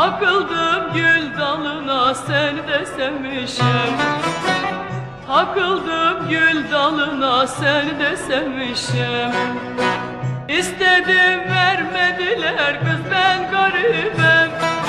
Takıldım gül dalına seni de sevmişim. Takıldım gül dalına seni de sevmişim. İstedim vermediler kız ben garibim.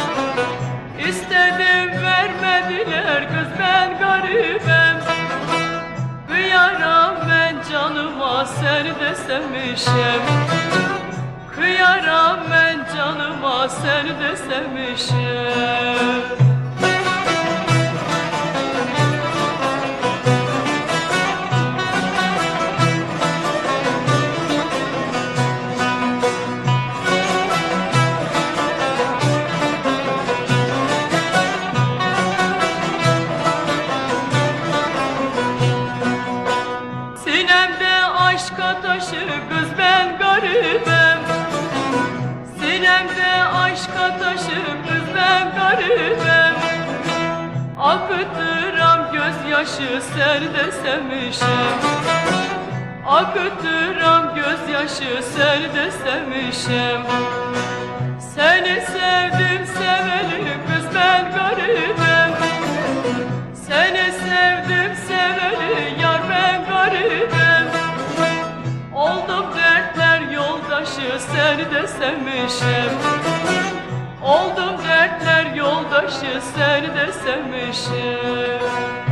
İstedim vermediler kız ben garibim. Kıyaram ben canıma seni de sevmişim. Kıyaram ben canıma seni de sevmişim. Sinemde aşk ataşı kız ben garibim. Sinemde aşk ataşı kız ben garibim. Akıtıram gözyaşı seni de sevmişim. Akıtıram gözyaşı seni de sevmişim. Seni sevdim seveli kız ben garibim. Seni sevdim seveli yar ben garibim. Oldum dertler yoldaşı seni de sevmişim. Oldum dertler yoldaşı seni de sevmişim.